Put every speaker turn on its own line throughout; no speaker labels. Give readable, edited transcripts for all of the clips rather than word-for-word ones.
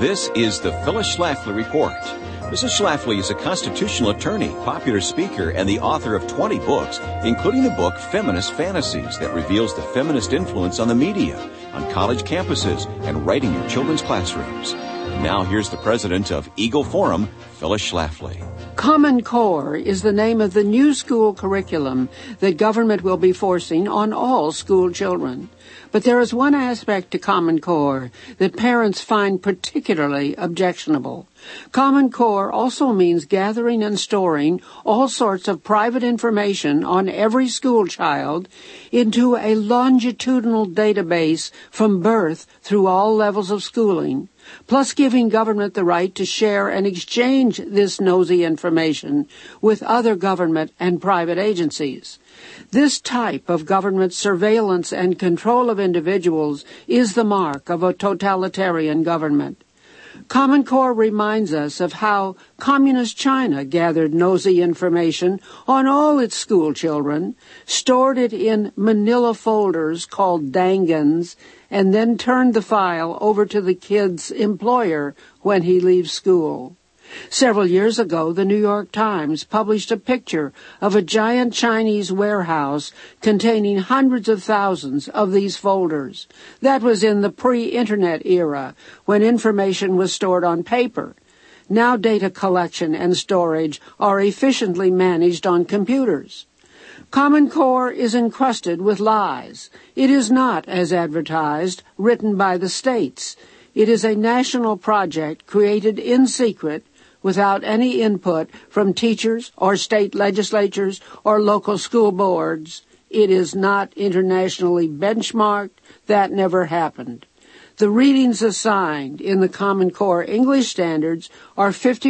This is the Phyllis Schlafly Report. Mrs. Schlafly is a constitutional attorney, popular speaker, and the author of 20 books, including the book Feminist Fantasies that reveals the feminist influence on the media, on college campuses, and right in your children's classrooms. Now here's the president of Eagle Forum, Phyllis Schlafly.
Common Core is the name of the new school curriculum that government will be forcing on all school children. But there is one aspect to Common Core that parents find particularly objectionable. Common Core also means gathering and storing all sorts of private information on every school child into a longitudinal database from birth through all levels of schooling, plus giving government the right to share and exchange this nosy information with other government and private agencies. This type of government surveillance and control of individuals is the mark of a totalitarian government. Common Core reminds us of how Communist China gathered nosy information on all its school children, stored it in manila folders called dangans, and then turned the file over to the kid's employer when he leaves school. Several years ago, the New York Times published a picture of a giant Chinese warehouse containing hundreds of thousands of these folders. That was in the pre-internet era, when information was stored on paper. Now data collection and storage are efficiently managed on computers. Common Core is encrusted with lies. It is not, as advertised, written by the states. It is a national project created in secret without any input from teachers or state legislatures or local school boards. It is not internationally benchmarked. That never happened. The readings assigned in the Common Core English standards are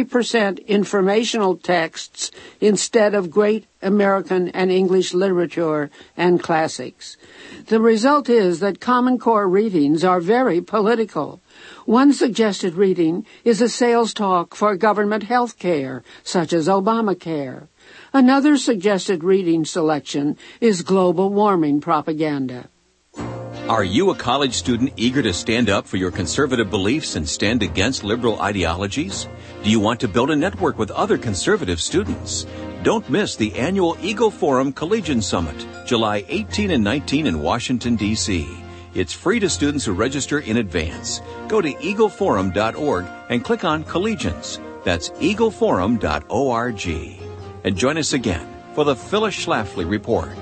50% informational texts instead of great American and English literature and classics. The result is that Common Core readings are very political. One suggested reading is a sales talk for government health care, such as Obamacare. Another suggested reading selection is global warming propaganda.
Are you a college student eager to stand up for your conservative beliefs and stand against liberal ideologies? Do you want to build a network with other conservative students? Don't miss the annual Eagle Forum Collegian Summit, July 18 and 19 in Washington, D.C. It's free to students who register in advance. Go to eagleforum.org and click on Collegians. That's eagleforum.org. And join us again for the Phyllis Schlafly Report.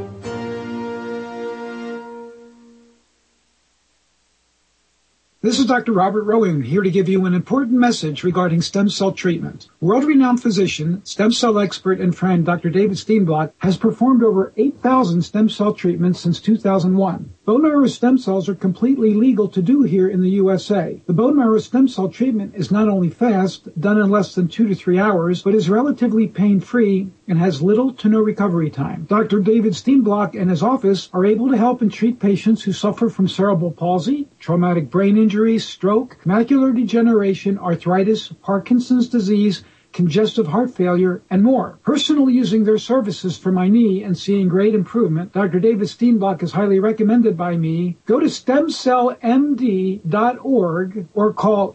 This is Dr. Robert Rowan, here to give you an important message regarding stem cell treatment. World-renowned physician, stem cell expert, and friend Dr. David Steenblock has performed over 8,000 stem cell treatments since 2001. Bone marrow stem cells are completely legal to do here in the USA. The bone marrow stem cell treatment is not only fast, done in less than 2 to 3 hours, but is relatively pain-free and has little to no recovery time. Dr. David Steenblock and his office are able to help and treat patients who suffer from cerebral palsy, traumatic brain injury, stroke, macular degeneration, arthritis, Parkinson's disease, congestive heart failure, and more. Personally using their services for my knee and seeing great improvement, Dr. David Steenblock is highly recommended by me. Go to stemcellmd.org or call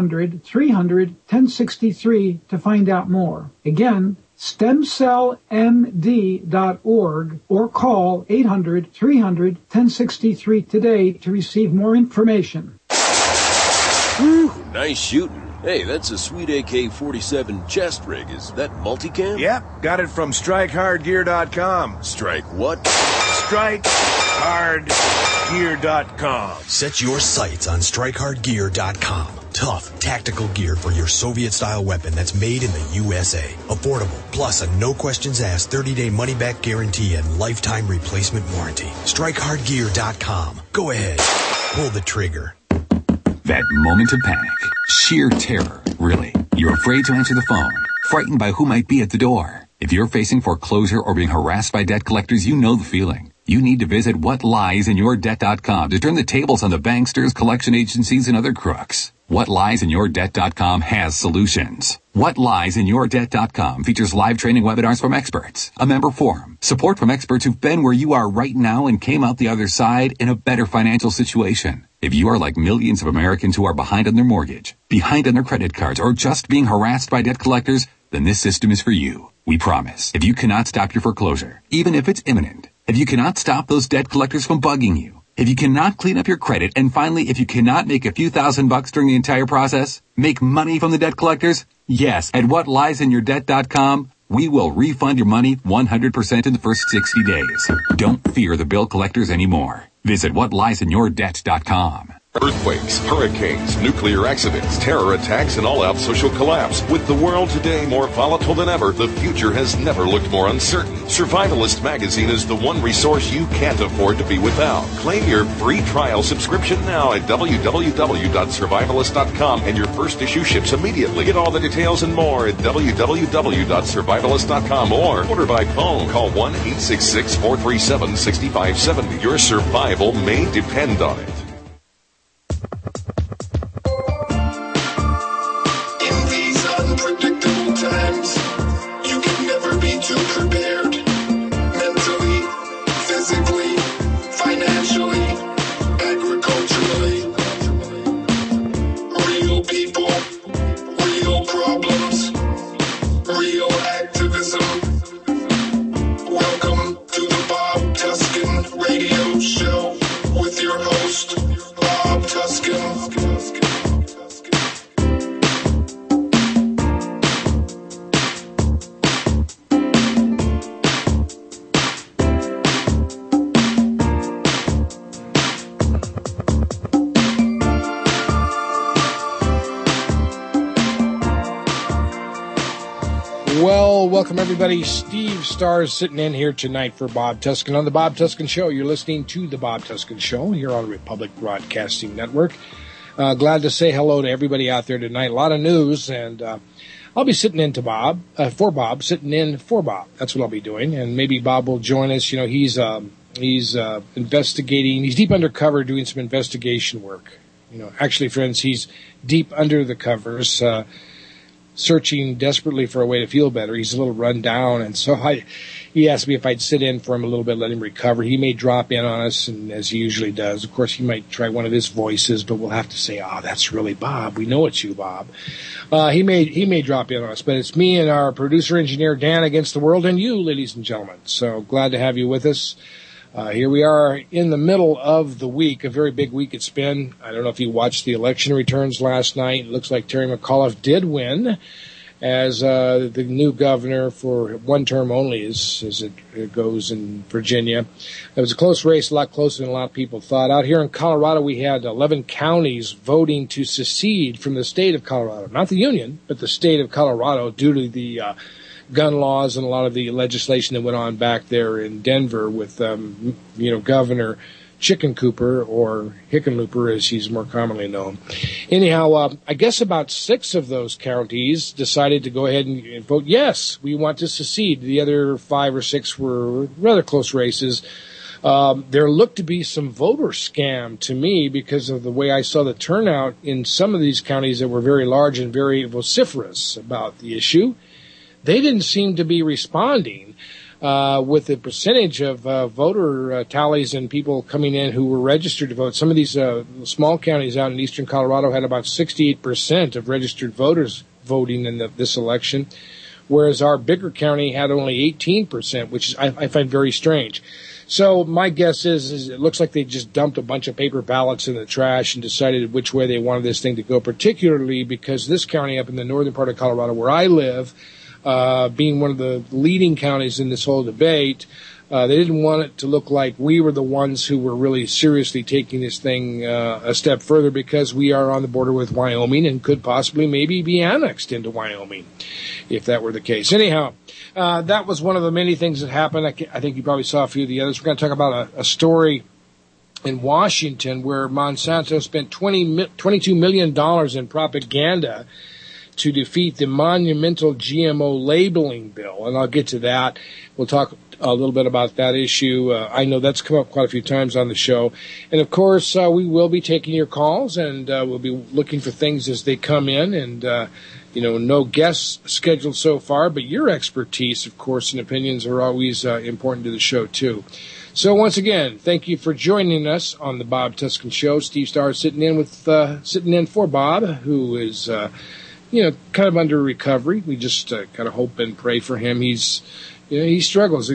800-300-1063 to find out more. Again, stemcellmd.org or call 800-300-1063 today to receive more information.
Whew, nice shooting. Hey, that's a sweet AK-47 chest rig. Is that multicam?
Yep, got it from StrikeHardGear.com.
Strike what?
StrikeHardGear.com.
Set your sights on StrikeHardGear.com. Tough, tactical gear for your Soviet-style weapon that's made in the USA. Affordable, plus a no-questions-asked 30-day money-back guarantee and lifetime replacement warranty. StrikeHardGear.com. Go ahead. Pull the trigger.
That moment of panic. Sheer terror, really. You're afraid to answer the phone. Frightened by who might be at the door. If you're facing foreclosure or being harassed by debt collectors, you know the feeling. You need to visit whatliesInYourDebt.com to turn the tables on the banksters, collection agencies, and other crooks. WhatLiesInYourDebt.com has solutions. WhatLiesInYourDebt.com features live training webinars from experts, a member forum, support from experts who've been where you are right now and came out the other side in a better financial situation. If you are like millions of Americans who are behind on their mortgage, behind on their credit cards, or just being harassed by debt collectors, then this system is for you. We promise. If you cannot stop your foreclosure, even if it's imminent, if you cannot stop those debt collectors from bugging you, if you cannot clean up your credit, and finally, if you cannot make a few $1,000s during the entire process, make money from the debt collectors, yes, at whatliesInYourDebt.com, we will refund your money 100% in the first 60 days. Don't fear the bill collectors anymore. Visit whatliesInYourDebt.com.
Earthquakes, hurricanes, nuclear accidents, terror attacks, and all-out social collapse. With the world today more volatile than ever, the future has never looked more uncertain. Survivalist magazine is the one resource you can't afford to be without. Claim your free trial subscription now at www.survivalist.com, and your first issue ships immediately. Get all the details and more at www.survivalist.com or order by phone. Call 1-866-437-6570. Your survival may depend on it.
Unpredictable times, you can never be too prepared. Mentally, physically, financially, agriculturally. Real people, real problems, real activism. Welcome to the Bob Tuskin Radio Show with your host, Bob Tuskin.
Well, welcome everybody. Steve Starr sitting in here tonight for Bob Tuskin on the Bob Tuskin Show. You're listening to the Bob Tuskin Show here on the Republic Broadcasting Network. Glad to say hello to everybody out there tonight. A lot of news, and I'll be sitting in for Bob. That's what I'll be doing, and maybe Bob will join us. You know, he's investigating. He's deep undercover doing some investigation work. You know, actually, friends, he's deep under the covers. Searching desperately for a way to feel better. He's a little run down, and so he asked me if I'd sit in for him a little bit, let him recover. He may drop in on us, and as he usually does. Of course, he might try one of his voices, but we'll have to say, that's really Bob. We know it's you, Bob. He may drop in on us, but it's me and our producer engineer, Dan, against the world, and you, ladies and gentlemen. So glad to have you with us. Here we are in the middle of the week, a very big week it's been. I don't know if you watched the election returns last night. It looks like Terry McAuliffe did win as the new governor for one term only as it goes in Virginia. It was a close race, a lot closer than a lot of people thought. Out here in Colorado, we had 11 counties voting to secede from the state of Colorado. Not the union, but the state of Colorado due to the gun laws and a lot of the legislation that went on back there in Denver with, Governor Chicken Cooper, or Hickenlooper as he's more commonly known. Anyhow, I guess about 6 of those counties decided to go ahead and vote yes, we want to secede. The other 5 or 6 were rather close races. There looked to be some voter scam to me because of the way I saw the turnout in some of these counties that were very large and very vociferous about the issue. They didn't seem to be responding with the percentage of voter tallies and people coming in who were registered to vote. Some of these small counties out in eastern Colorado had about 68% of registered voters voting in this election, whereas our bigger county had only 18%, which I find very strange. So my guess is it looks like they just dumped a bunch of paper ballots in the trash and decided which way they wanted this thing to go, particularly because this county up in the northern part of Colorado where I live, being one of the leading counties in this whole debate, they didn't want it to look like we were the ones who were really seriously taking this thing a step further because we are on the border with Wyoming and could possibly maybe be annexed into Wyoming if that were the case. Anyhow, that was one of the many things that happened. I think you probably saw a few of the others. We're going to talk about a story in Washington where Monsanto spent $22 million in propaganda to defeat the monumental GMO labeling bill, and I'll get to that. We'll talk a little bit about that issue. I know that's come up quite a few times on the show. And, of course, we will be taking your calls, and we'll be looking for things as they come in. And, no guests scheduled so far, but your expertise, of course, and opinions are always important to the show, too. So once again, thank you for joining us on the Bob Tuscan Show. Steve Starr sitting in for Bob, who is, kind of under recovery. We just kind of hope and pray for him. He struggles.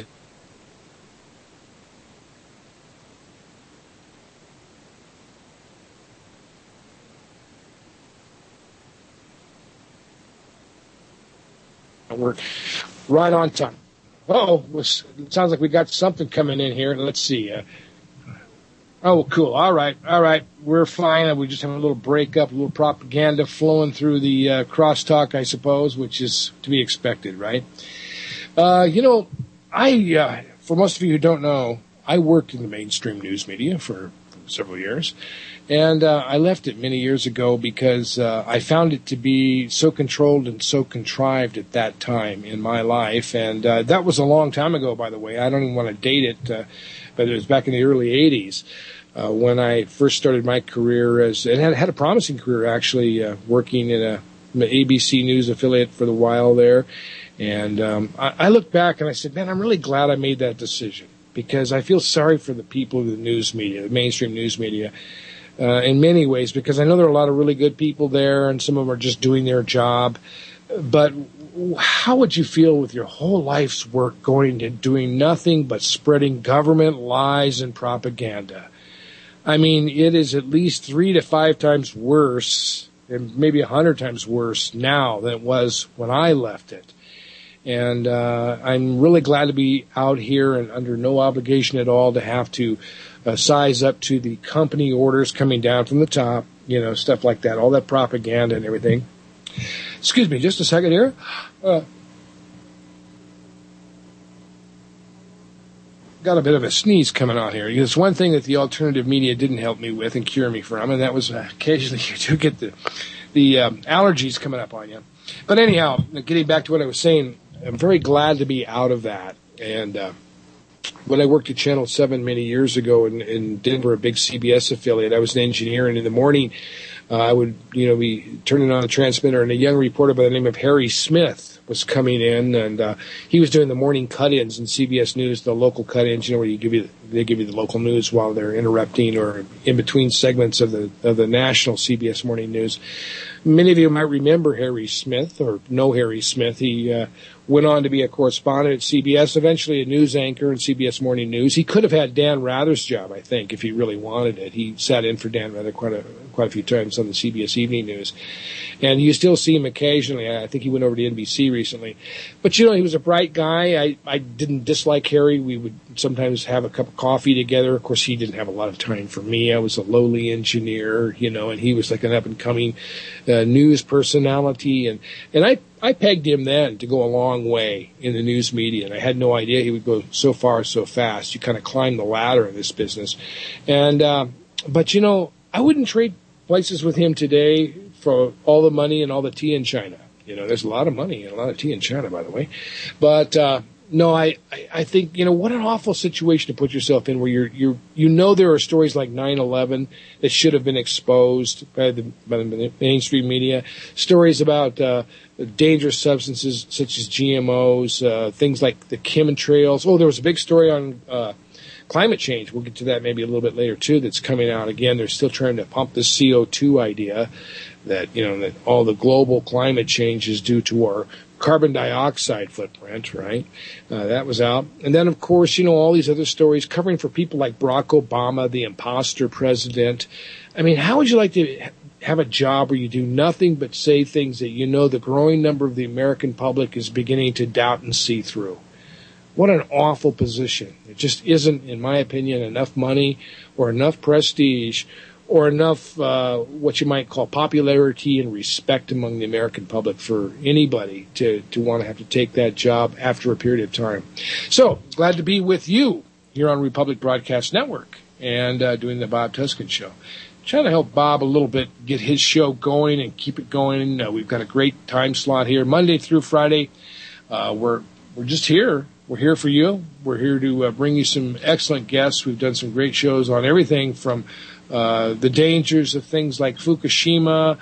We're right on time. It sounds like we got something coming in here. Let's see. Cool. All right. We're fine. We just have a little breakup, a little propaganda flowing through the crosstalk, I suppose, which is to be expected, right? For most of you who don't know, I worked in the mainstream news media for several years. And I left it many years ago because I found it to be so controlled and so contrived at that time in my life. And that was a long time ago, by the way. I don't even want to date it, but it was back in the early 80s when I first started my career and had a promising career, actually, working in an ABC News affiliate for the while there. And I look back and I said, man, I'm really glad I made that decision because I feel sorry for the people of the news media, the mainstream news media. In many ways, because I know there are a lot of really good people there, and some of them are just doing their job. But how would you feel with your whole life's work going to doing nothing but spreading government lies and propaganda? I mean, it is at least 3 to 5 times worse, and maybe 100 times worse now than it was when I left it. And I'm really glad to be out here and under no obligation at all to have to size up to the company orders coming down from the top, stuff like that, all that propaganda and everything. Excuse me, just a second here. Got a bit of a sneeze coming on here. It's one thing that the alternative media didn't help me with and cure me from, and that was occasionally you do get the allergies coming up on you. But anyhow, getting back to what I was saying, I'm very glad to be out of that. And when I worked at Channel 7 many years ago in Denver, a big CBS affiliate, I was an engineer, and in the morning I would be turning on the transmitter, and a young reporter by the name of Harry Smith was coming in, and he was doing the morning cut-ins in CBS News, the local cut-ins, where they give you the local news while they're interrupting or in between segments of the national CBS morning news. Many of you might remember Harry Smith or know Harry Smith. He went on to be a correspondent at CBS, eventually a news anchor in CBS Morning News. He could have had Dan Rather's job, I think, if he really wanted it. He sat in for Dan Rather quite a few times on the CBS Evening News. And you still see him occasionally. I think he went over to NBC recently. But, he was a bright guy. I didn't dislike Harry. We would sometimes have a cup of coffee together. Of course, he didn't have a lot of time for me. I was a lowly engineer, and he was like an up-and-coming news personality. And I pegged him then to go a long way in the news media, and I had no idea he would go so far so fast. You kind of climb the ladder in this business. And but, I wouldn't trade places with him today for all the money and all the tea in China. There's a lot of money and a lot of tea in China, by the way. But no, I think, what an awful situation to put yourself in where there are stories like 9/11 that should have been exposed by the mainstream media, stories about dangerous substances such as GMOs, things like the chemtrails. Oh, there was a big story on climate change. We'll get to that maybe a little bit later, too, that's coming out. Again, they're still trying to pump the CO2 idea that, that all the global climate change is due to our carbon dioxide footprint, right? That was out. And then, of course, all these other stories covering for people like Barack Obama, the imposter president. I mean, how would you like to have a job where you do nothing but say things that the growing number of the American public is beginning to doubt and see through? What an awful position. It just isn't, in my opinion, enough money or enough prestige or enough what you might call popularity and respect among the American public for anybody to want to have to take that job after a period of time. So, glad to be with you here on Republic Broadcast Network and doing the Bob Tuscan Show. Trying to help Bob a little bit get his show going and keep it going. We've got a great time slot here, Monday through Friday. We're just here. We're here for you. We're here to bring you some excellent guests. We've done some great shows on everything from the dangers of things like Fukushima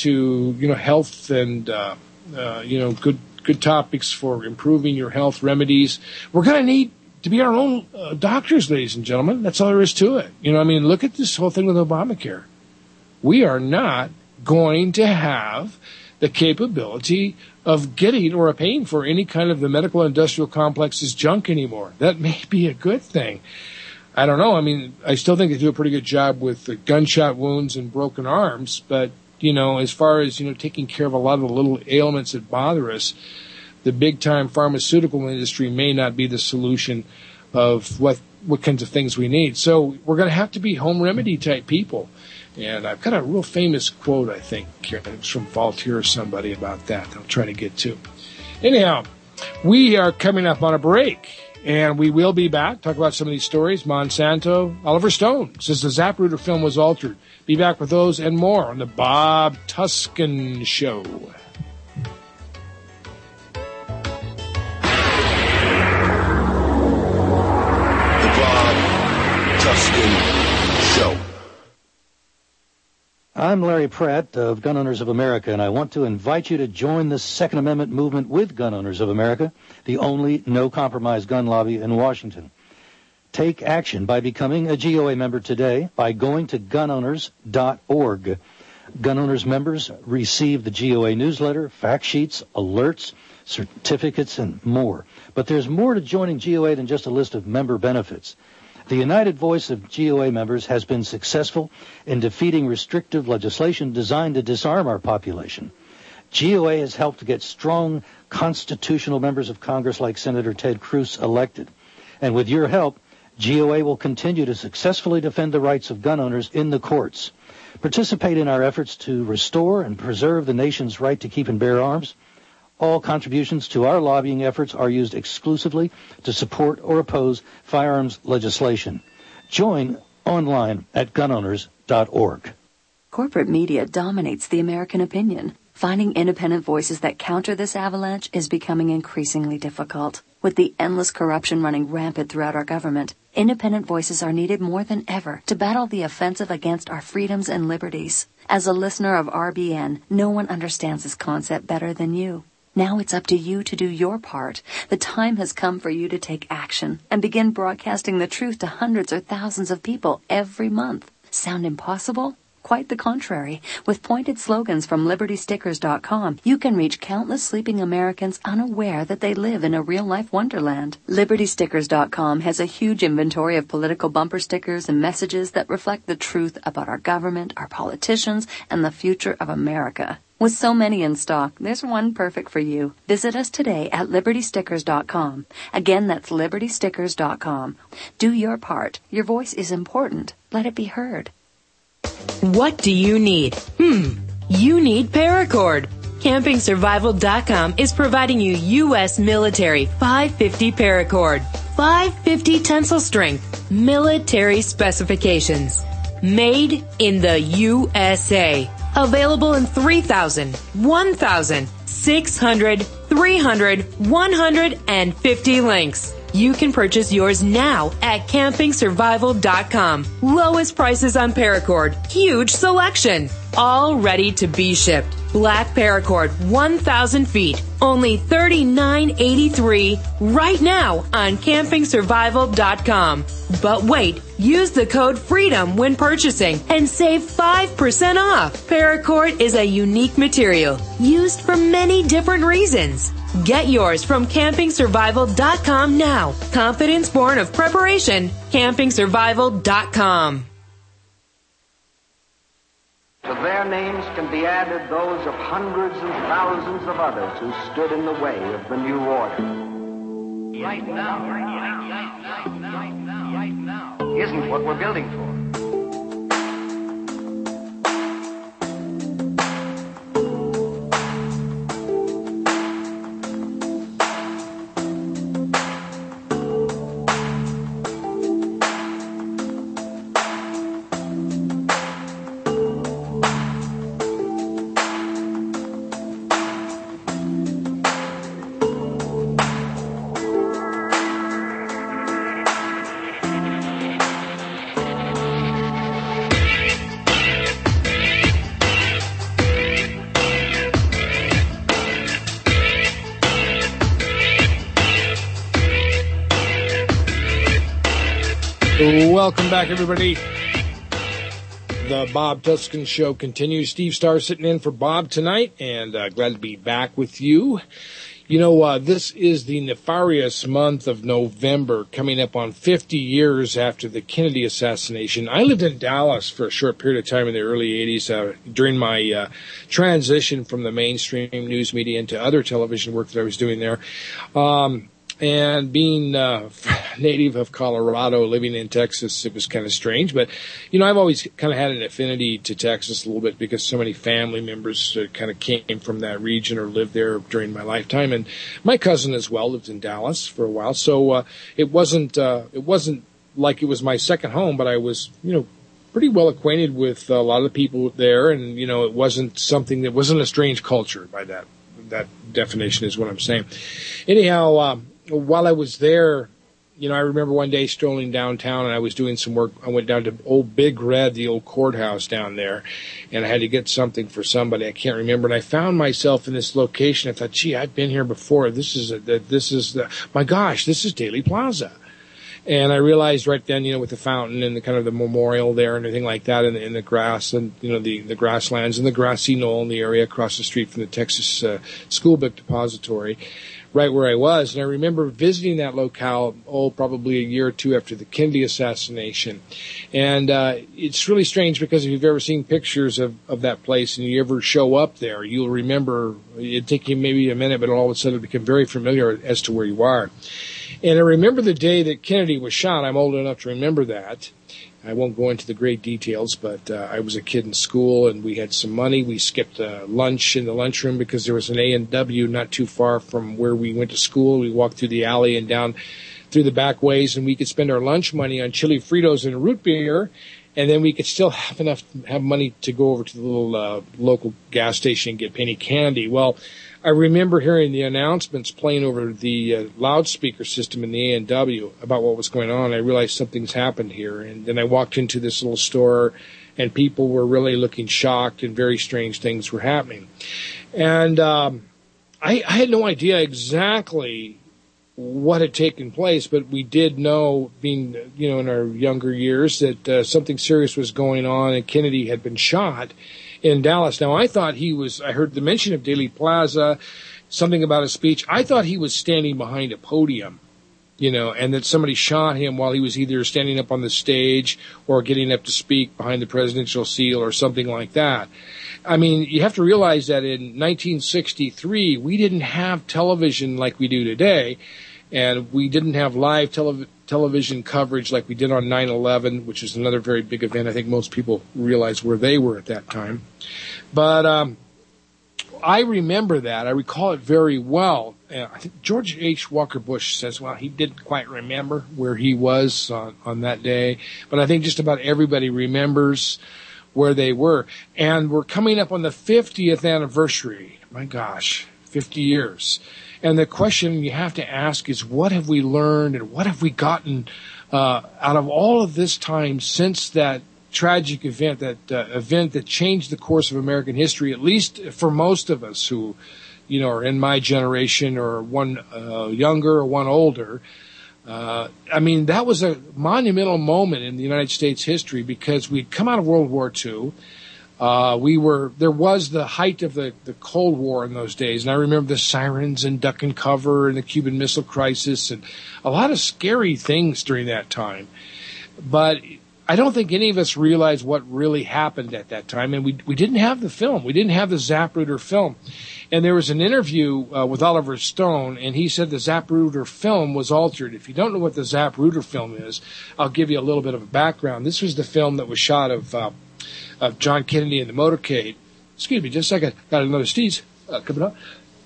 to health and good topics for improving your health remedies. We're going to need to be our own doctors, ladies and gentlemen. That's all there is to it. You know, I mean, look at this whole thing with Obamacare. We are not going to have the capability of getting or paying for any kind of the medical industrial complex's junk anymore. That may be a good thing. I don't know. I mean, I still think they do a pretty good job with the gunshot wounds and broken arms, but, you know, as far as, you know, taking care of a lot of the little ailments that bother us, the big-time pharmaceutical industry may not be the solution of what kinds of things we need. So we're going to have to be home remedy type people. And I've got a real famous quote, I think, here. It was from Voltaire or somebody about that I'll try to get to. Anyhow, we are coming up on a break, and we will be back, talk about some of these stories. Monsanto, Oliver Stone says the Zapruder film was altered. Be back with those and more on the Bob Tuskin Show.
The Bob Tuskin Show.
I'm Larry Pratt of Gun Owners of America, and I want to invite you to join the Second Amendment movement with Gun Owners of America, the only no-compromise gun lobby in Washington. Take action by becoming a GOA member today by going to gunowners.org. Gun Owners members receive the GOA newsletter, fact sheets, alerts, certificates, and more. But there's more to joining GOA than just a list of member benefits. The united voice of GOA members has been successful in defeating restrictive legislation designed to disarm our population. GOA has helped to get strong constitutional members of Congress like Senator Ted Cruz elected. And with your help, GOA will continue to successfully defend the rights of gun owners in the courts. Participate in our efforts to restore and preserve the nation's right to keep and bear arms. All contributions to our lobbying efforts are used exclusively to support or oppose firearms legislation. Join online at gunowners.org.
Corporate media dominates the American opinion. Finding independent voices that counter this avalanche is becoming increasingly difficult. With the endless corruption running rampant throughout our government, independent voices are needed more than ever to battle the offensive against our freedoms and liberties. As a listener of RBN, no one understands this concept better than you. Now it's up to you to do your part. The time has come for you to take action and begin broadcasting the truth to hundreds or thousands of people every month. Sound impossible? Quite the contrary. With pointed slogans from LibertyStickers.com, you can reach countless sleeping Americans unaware that they live in a real-life wonderland. LibertyStickers.com has a huge inventory of political bumper stickers and messages that reflect the truth about our government, our politicians, and the future of America. With so many in stock, there's one perfect for you. Visit us today at LibertyStickers.com. Again, that's LibertyStickers.com. Do your part. Your voice is important. Let it be heard.
What do you need? You need Paracord. CampingSurvival.com is providing you U.S. military 550 Paracord. 550 tensile strength. Military specifications. Made in the USA. Available in 3,000, 1,000, 600, 300, 150 links. You can purchase yours now at CampingSurvival.com. Lowest prices on Paracord. Huge selection. All ready to be shipped. Black Paracord, 1,000 feet. Only $39.83 right now on CampingSurvival.com. But wait, use the code FREEDOM when purchasing and save 5% off. Paracord is a unique material used for many different reasons. Get yours from CampingSurvival.com now. Confidence born of preparation. CampingSurvival.com.
To their names can be added those of hundreds and thousands of others who stood in the way of the new order. Right now isn't what we're building for.
Welcome back, everybody. The Bob Tuskin Show continues. Steve Starr sitting in for Bob tonight, and glad to be back with you. You know, this is the nefarious month of November, coming up on 50 years after the Kennedy assassination. I lived in Dallas for a short period of time in the early 80s during my transition from the mainstream news media into other television work that I was doing there. And being native of Colorado, living in Texas, it was kind of strange. But, you know, I've always kind of had an affinity to Texas a little bit because so many family members kind of came from that region or lived there during my lifetime. And my cousin as well lived in Dallas for a while. So it wasn't like it was my second home, but I was, you know, pretty well acquainted with a lot of the people there. And, you know, it wasn't something that wasn't a strange culture by that definition is what I'm saying. Anyhow, while I was there, you know, I remember one day strolling downtown and I was doing some work. I went down to Old Big Red, the old courthouse down there, and I had to get something for somebody. I can't remember. And I found myself in this location. I thought, gee, I've been here before. This is my gosh, this is Daley Plaza. And I realized right then, you know, with the fountain and the kind of the memorial there and everything like that in the grass and, you know, the grasslands and the grassy knoll in the area across the street from the Texas School Book Depository, right where I was. And I remember visiting that locale, probably a year or two after the Kennedy assassination. And it's really strange because if you've ever seen pictures of that place and you ever show up there, you'll remember, it'd take you maybe a minute, but all of a sudden it'll become very familiar as to where you are. And I remember the day that Kennedy was shot. I'm old enough to remember that. I won't go into the great details, but I was a kid in school, and we had some money. We skipped lunch in the lunchroom because there was an A&W not too far from where we went to school. We walked through the alley and down through the back ways, and we could spend our lunch money on chili Fritos and root beer, and then we could still have money to go over to the little local gas station and get penny candy. Well, I remember hearing the announcements playing over the loudspeaker system in the A&W about what was going on. I realized something's happened here. And then I walked into this little store, and people were really looking shocked, and very strange things were happening. And I had no idea exactly what had taken place, but we did know, being, you know, in our younger years, that something serious was going on, and Kennedy had been shot in Dallas. Now, I thought I heard the mention of Daley Plaza, something about a speech. I thought he was standing behind a podium, you know, and that somebody shot him while he was either standing up on the stage or getting up to speak behind the presidential seal or something like that. I mean, you have to realize that in 1963, we didn't have television like we do today, and we didn't have live television coverage like we did on 9/11, which is another very big event. I think most people realize where they were at that time. But I remember that. I recall it very well. I think George H. Walker Bush says, well, he didn't quite remember where he was on that day. But I think just about everybody remembers where they were. And we're coming up on the 50th anniversary. My gosh, 50 years. And the question you have to ask is, what have we learned and what have we gotten out of all of this time since that tragic event, that event that changed the course of American history, at least for most of us who, you know, are in my generation or one younger or one older. I mean, that was a monumental moment in the United States history because we'd come out of World War II. There was the height of the Cold War in those days, and I remember the sirens and duck and cover and the Cuban Missile Crisis and a lot of scary things during that time. But I don't think any of us realized what really happened at that time, and we didn't have the film. We didn't have the Zapruder film. And there was an interview with Oliver Stone, and he said the Zapruder film was altered. If you don't know what the Zapruder film is, I'll give you a little bit of a background. This was the film that was shot of John Kennedy in the motorcade. Excuse me, just a second. Got another sneeze coming up.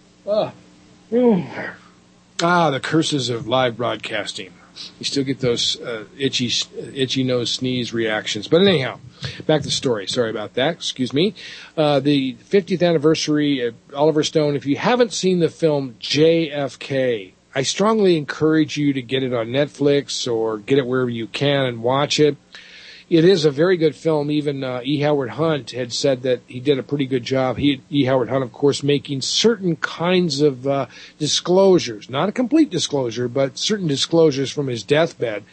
The curses of live broadcasting. You still get those itchy nose sneeze reactions. But anyhow, back to the story. Sorry about that. Excuse me. The 50th anniversary, Oliver Stone. If you haven't seen the film JFK, I strongly encourage you to get it on Netflix or get it wherever you can and watch it. It is a very good film. Even E. Howard Hunt had said that he did a pretty good job. E. Howard Hunt, of course, making certain kinds of disclosures, not a complete disclosure, but certain disclosures from his deathbed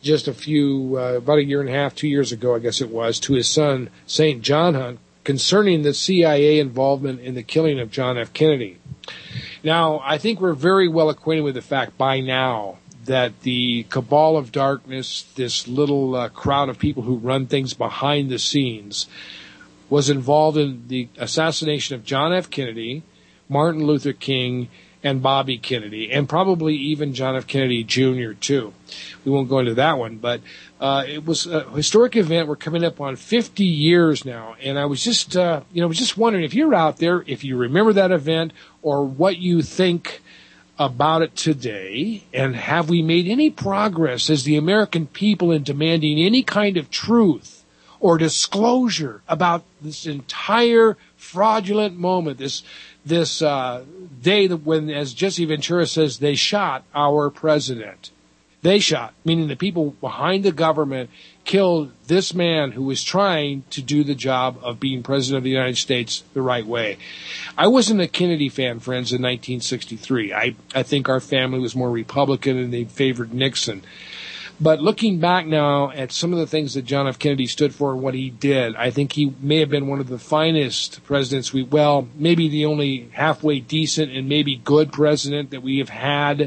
just about a year and a half, 2 years ago, I guess it was, to his son, St. John Hunt, concerning the CIA involvement in the killing of John F. Kennedy. Now, I think we're very well acquainted with the fact by now that the cabal of darkness, this little crowd of people who run things behind the scenes, was involved in the assassination of John F. Kennedy, Martin Luther King, and Bobby Kennedy, and probably even John F. Kennedy Jr., too. We won't go into that one, but it was a historic event. We're coming up on 50 years now, and I was just, just wondering if you're out there, if you remember that event, or what you think about it today, and have we made any progress as the American people in demanding any kind of truth or disclosure about this entire fraudulent moment, this day that when, as Jesse Ventura says, they shot our president. They shot, meaning the people behind the government killed this man who was trying to do the job of being president of the United States the right way. I wasn't a Kennedy fan, friends, in 1963. I think our family was more Republican and they favored Nixon. But looking back now at some of the things that John F. Kennedy stood for and what he did, I think he may have been one of the finest presidents maybe the only halfway decent and maybe good president that we have had.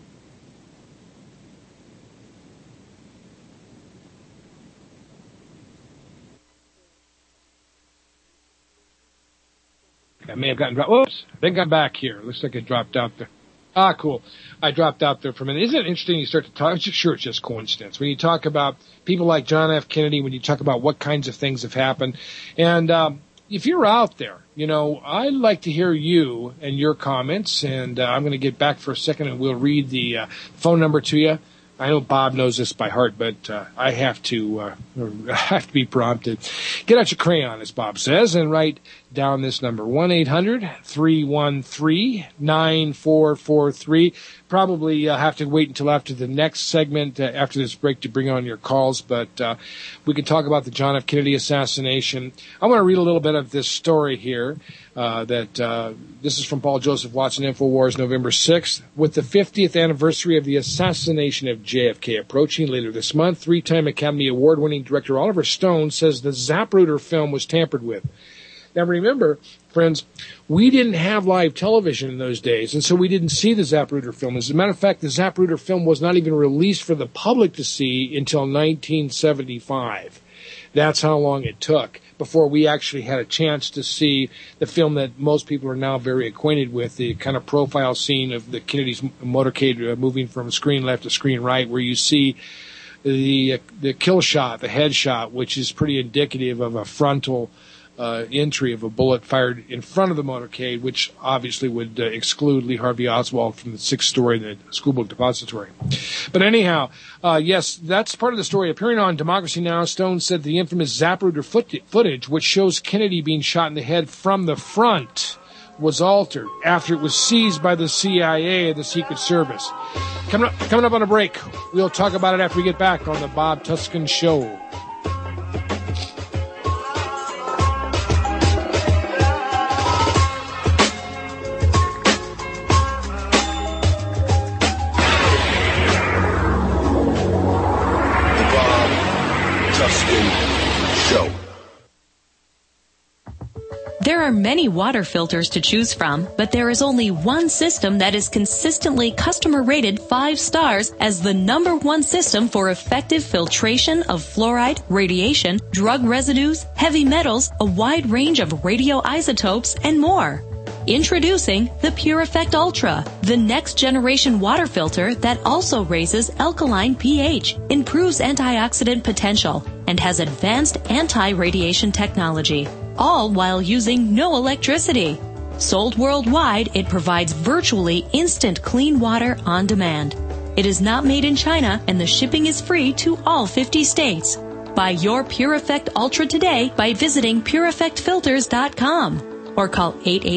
I may have gotten dropped. Whoops, I think I'm back here. Looks like I dropped out there. Ah, cool. I dropped out there for a minute. Isn't it interesting you start to talk? Sure, it's just coincidence. When you talk about people like John F. Kennedy, when you talk about what kinds of things have happened, and if you're out there, I'd like to hear you and your comments, and I'm going to get back for a second, and we'll read the phone number to you. I know Bob knows this by heart, but I have to be prompted. Get out your crayon, as Bob says, and write down this number, 1-800-313-9443. Probably have to wait until after the next segment, after this break, to bring on your calls, but we can talk about the John F. Kennedy assassination. I want to read a little bit of this story here. This is from Paul Joseph Watson, InfoWars, November 6th. With the 50th anniversary of the assassination of JFK approaching later this month, three-time Academy Award-winning director Oliver Stone says the Zapruder film was tampered with. Now remember, friends, we didn't have live television in those days, and so we didn't see the Zapruder film. As a matter of fact, the Zapruder film was not even released for the public to see until 1975. That's how long it took before we actually had a chance to see the film that most people are now very acquainted with, the kind of profile scene of the Kennedy's motorcade moving from screen left to screen right, where you see the kill shot, the head shot, which is pretty indicative of a frontal entry of a bullet fired in front of the motorcade, which obviously would exclude Lee Harvey Oswald from the sixth story of the Schoolbook Depository. But anyhow, yes, that's part of the story. Appearing on Democracy Now!, Stone said the infamous Zapruder footage, which shows Kennedy being shot in the head from the front, was altered after it was seized by the CIA and the Secret Service. Coming up on a break, we'll talk about it after we get back on the Bob Tuskin Show.
There are many water filters to choose from, but there is only one system that is consistently customer rated 5 stars as the #1 system for effective filtration of fluoride, radiation, drug residues, heavy metals, a wide range of radioisotopes, and more. Introducing the PureEffect Ultra, the next generation water filter that also raises alkaline pH, improves antioxidant potential, and has advanced anti-radiation technology, all while using no electricity. Sold worldwide, it provides virtually instant clean water on demand. It is not made in China, and the shipping is free to all 50 states. Buy your PureEffect Ultra today by visiting PureEffectFilters.com. or call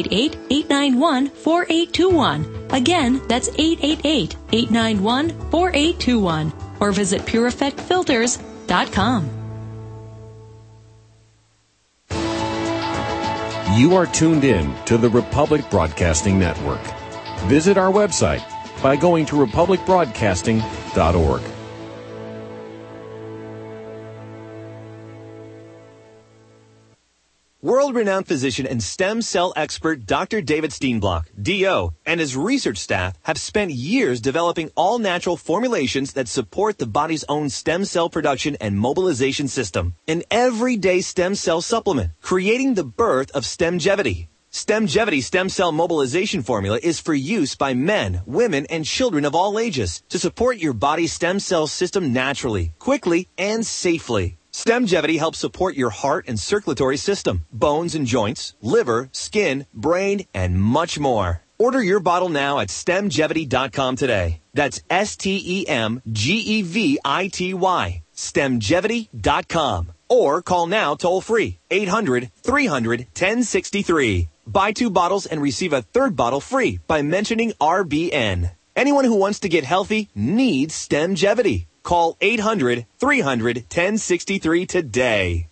888-891-4821. Again, that's 888-891-4821. Or visit PureEffectFilters.com.
You are tuned in to the Republic Broadcasting Network. Visit our website by going to republicbroadcasting.org.
World-renowned physician and stem cell expert Dr. David Steenblock, DO, and his research staff have spent years developing all-natural formulations that support the body's own stem cell production and mobilization system. An everyday stem cell supplement, creating the birth of Stemgevity. Stemgevity stem cell mobilization formula is for use by men, women, and children of all ages to support your body's stem cell system naturally, quickly, and safely. Stemgevity helps support your heart and circulatory system, bones and joints, liver, skin, brain, and much more. Order your bottle now at Stemgevity.com today. That's STEMGEVITY. Stemgevity.com. Or call now toll free, 800-300-1063. Buy 2 bottles and receive a 3rd bottle free by mentioning RBN. Anyone who wants to get healthy needs Stemgevity. Call 800-300-1063 today.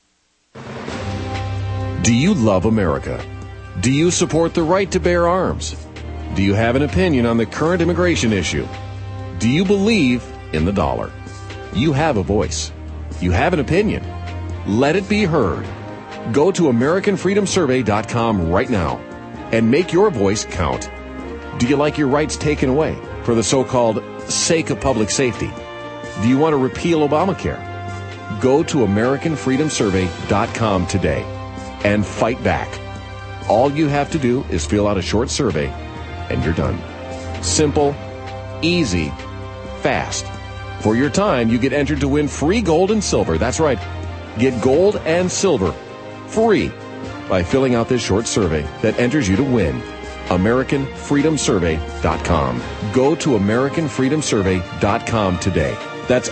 Do you love America? Do you support the right to bear arms? Do you have an opinion on the current immigration issue? Do you believe in the dollar? You have a voice. You have an opinion. Let it be heard. Go to AmericanFreedomSurvey.com right now and make your voice count. Do you like your rights taken away for the so-called sake of public safety? Do you want to repeal Obamacare? Go to AmericanFreedomSurvey.com today and fight back. All you have to do is fill out a short survey and you're done. Simple, easy, fast. For your time, you get entered to win free gold and silver. That's right. Get gold and silver free by filling out this short survey that enters you to win. AmericanFreedomSurvey.com. Go to AmericanFreedomSurvey.com today. That's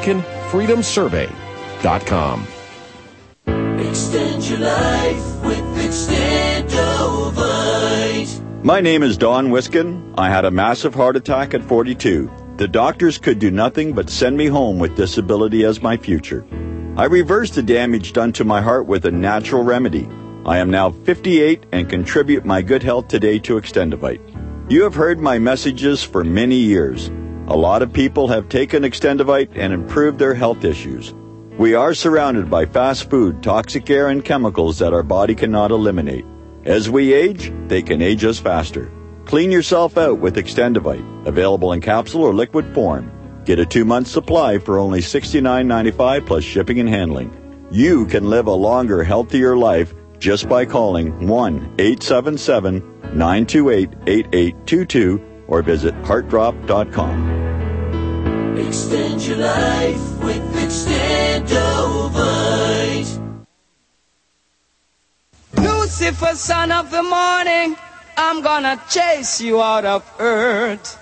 AmericanFreedomSurvey.com.
Extend your life with Extendovite.
My name is Don Wiskin. I had a massive heart attack at 42. The doctors could do nothing but send me home with disability as my future. I reversed the damage done to my heart with a natural remedy. I am now 58 and contribute my good health today to Extendovite. You have heard my messages for many years. A lot of people have taken Extendovite and improved their health issues. We are surrounded by fast food, toxic air, and chemicals that our body cannot eliminate. As we age, they can age us faster. Clean yourself out with Extendovite, available in capsule or liquid form. Get a 2-month supply for only $69.95 plus shipping and handling. You can live a longer, healthier life just by calling 1-877-928-8822 or visit heartdrop.com.
Extend your life with Extendovite.
Lucifer, son of the morning, I'm gonna chase you out of earth.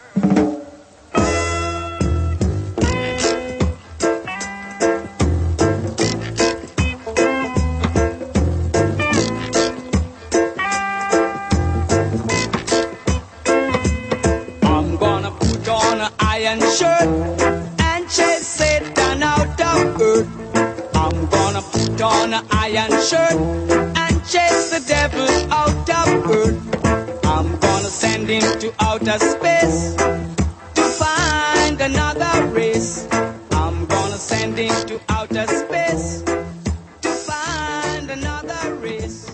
I'm gonna put on an iron shirt and chase Satan out of earth. I'm gonna put on an iron shirt and chase the devil out of earth. I'm gonna send him to outer space to find another race. I'm gonna send him to outer space to find another race.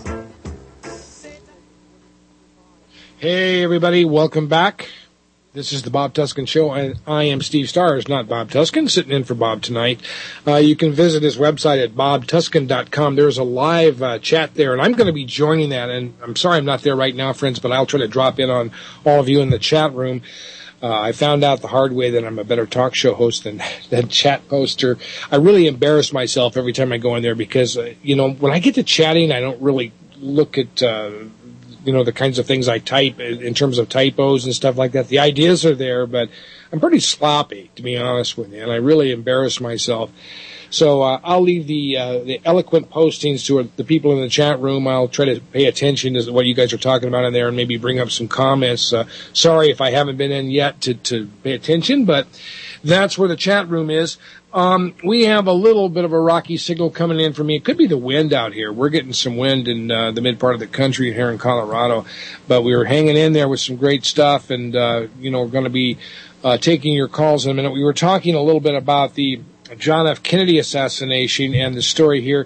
Hey, everybody, welcome back. This is the Bob Tuskin Show, and I am Steve Stars, not Bob Tuskin, sitting in for Bob tonight. You can visit his website at bobtuskin.com. There's a live chat there, and I'm going to be joining that. And I'm sorry I'm not there right now, friends, but I'll try to drop in on all of you in the chat room. I found out the hard way that I'm a better talk show host than chat poster. I really embarrass myself every time I go in there because, when I get to chatting, I don't really look at the kinds of things I type in terms of typos and stuff like that. The ideas are there, but I'm pretty sloppy, to be honest with you, and I really embarrass myself. So I'll leave the eloquent postings to the people in the chat room. I'll try to pay attention to what you guys are talking about in there and maybe bring up some comments. Sorry if I haven't been in yet to pay attention, but that's where the chat room is. We have a little bit of a rocky signal coming in for me. It could be the wind out here. We're getting some wind in the mid part of the country here in Colorado, but we were hanging in there with some great stuff, and we're going to be taking your calls in a minute. We were talking a little bit about the John F. Kennedy assassination and the story here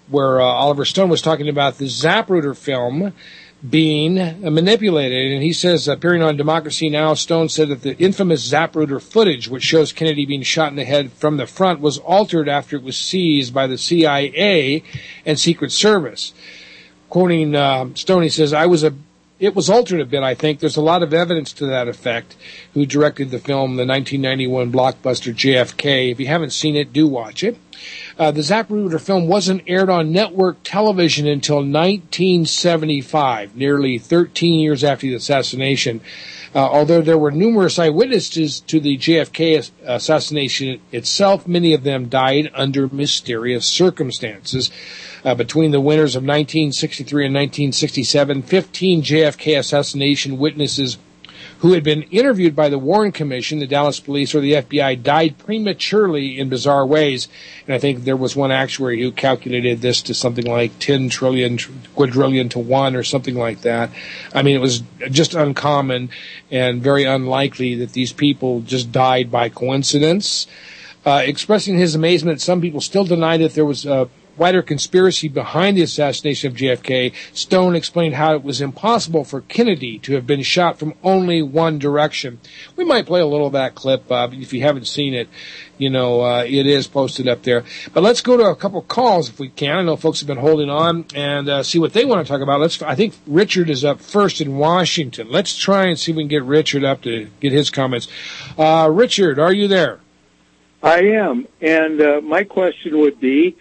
where Oliver Stone was talking about the Zapruder film being manipulated. And he says, appearing on Democracy Now!, Stone said that the infamous Zapruder footage, which shows Kennedy being shot in the head from the front, was altered after it was seized by the CIA and Secret Service. Quoting Stone, he says, it was altered a bit, I think. There's a lot of evidence to that effect. Who directed the film, the 1991 blockbuster JFK. If you haven't seen it, do watch it. The Zapruder film wasn't aired on network television until 1975, nearly 13 years after the assassination. Although there were numerous eyewitnesses to the JFK assassination itself, many of them died under mysterious circumstances. Between the winters of 1963 and 1967, 15 JFK assassination witnesses who had been interviewed by the Warren Commission, the Dallas Police, or the FBI died prematurely in bizarre ways. And I think there was one actuary who calculated this to something like 10 trillion, quadrillion to 1 or something like that. I mean, it was just uncommon and very unlikely that these people just died by coincidence. Expressing his amazement, some people still deny that there was a wider conspiracy behind the assassination of JFK. Stone explained how it was impossible for Kennedy to have been shot from only one direction. We might play a little of that clip, if you haven't seen it. It is posted up there. But let's go to a couple calls if we can. I know folks have been holding on and see what they want to talk about. I think Richard is up first in Washington. Let's try and see if we can get Richard up to get his comments. Richard, are you there?
I am. And my question would be,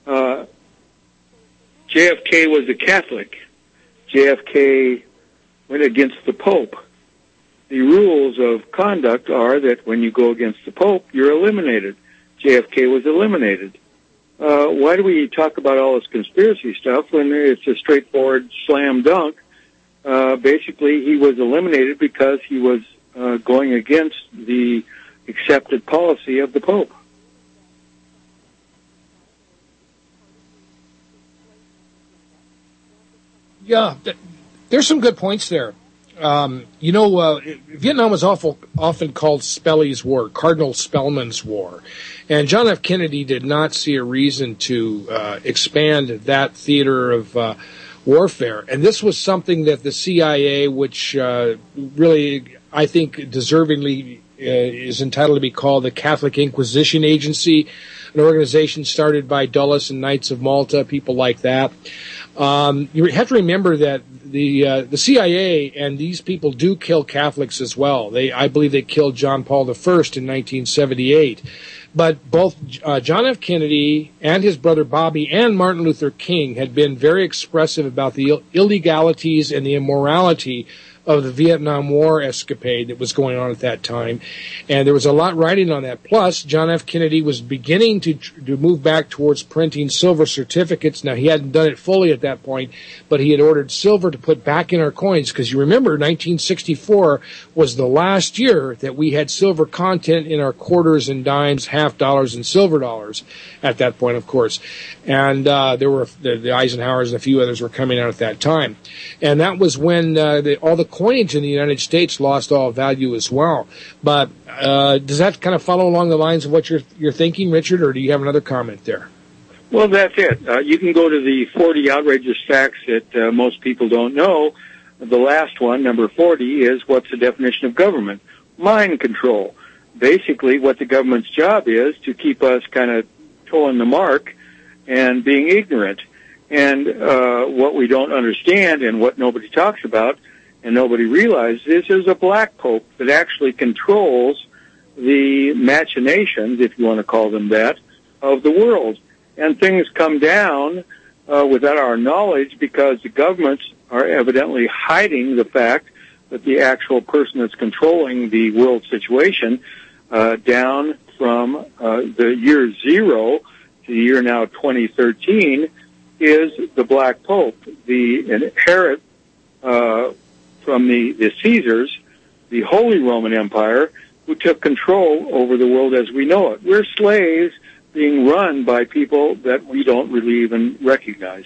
JFK was a Catholic. JFK went against the Pope. The rules of conduct are that when you go against the Pope, you're eliminated. JFK was eliminated. Why do we talk about all this conspiracy stuff when it's a straightforward slam dunk? Basically, he was eliminated because he was going against the accepted policy of the Pope.
Yeah, there's some good points there. Vietnam was often called Spelly's War, Cardinal Spellman's War. And John F. Kennedy did not see a reason to expand that theater of warfare. And this was something that the CIA, which really, I think, deservingly is entitled to be called the Catholic Inquisition Agency, an organization started by Dulles and Knights of Malta, people like that. You have to remember that the CIA and these people do kill Catholics as well. I believe they killed John Paul I in 1978. But both John F. Kennedy and his brother Bobby and Martin Luther King had been very expressive about the illegalities and the immorality of the Vietnam War escapade that was going on at that time. And there was a lot writing on that. Plus, John F. Kennedy was beginning to move back towards printing silver certificates. Now, he hadn't done it fully at that point, but he had ordered silver to put back in our coins, because you remember 1964 was the last year that we had silver content in our quarters and dimes, half dollars and silver dollars at that point, of course. And there were the Eisenhowers and a few others were coming out at that time. And that was when all the coinage in the United States lost all value as well. But does that kind of follow along the lines of what you're thinking, Richard, or do you have another comment there?
Well, that's it. You can go to the 40 outrageous facts that most people don't know. The last one, number 40, is what's the definition of government? Mind control. Basically, what the government's job is to keep us kind of toeing the mark and being ignorant. And what we don't understand and what nobody talks about and nobody realizes is there's a black pope that actually controls the machinations, if you want to call them that, of the world. And things come down without our knowledge because the governments are evidently hiding the fact that the actual person that's controlling the world situation down from the year 0 to the year now 2013 is the Black Pope, the inherit from the Caesars, the Holy Roman Empire, who took control over the world as we know it. We're slaves being run by people that we don't really even recognize.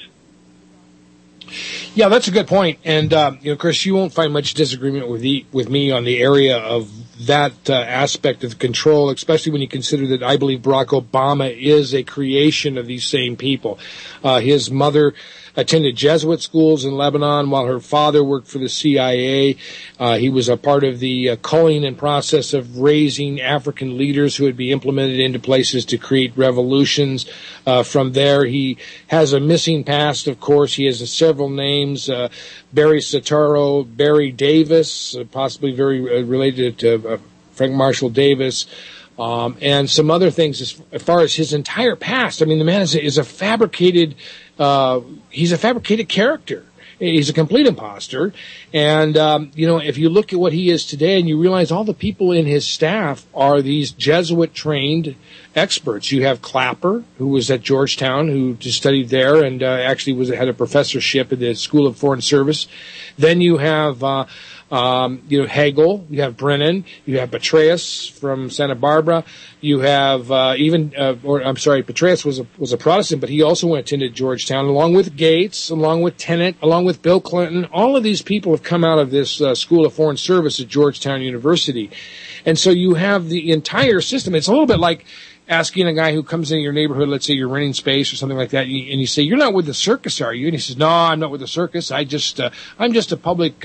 Yeah, that's a good point. And, Chris, you won't find much disagreement with me on the area of that aspect of control, especially when you consider that I believe Barack Obama is a creation of these same people. His mother attended Jesuit schools in Lebanon while her father worked for the CIA. He was a part of the culling and process of raising African leaders who would be implemented into places to create revolutions. From there, he has a missing past, of course. He has several names, Barry Soetoro, Barry Davis, possibly very related to Frank Marshall Davis, and some other things as far as his entire past. I mean, the man is a fabricated, he's a fabricated character. He's a complete imposter. And, if you look at what he is today and you realize all the people in his staff are these Jesuit-trained experts. You have Clapper, who was at Georgetown, who just studied there and actually had a professorship at the School of Foreign Service. Then you have Hagel, you have Brennan, you have Petraeus from Santa Barbara, you have Petraeus was a Protestant, but he also attended Georgetown, along with Gates, along with Tenet, along with Bill Clinton. All of these people have come out of this School of Foreign Service at Georgetown University. And so you have the entire system. It's a little bit like asking a guy who comes in your neighborhood, let's say you're renting space or something like that, and you say, "You're not with the circus, are you?" And he says, "No, I'm not with the circus. I'm just a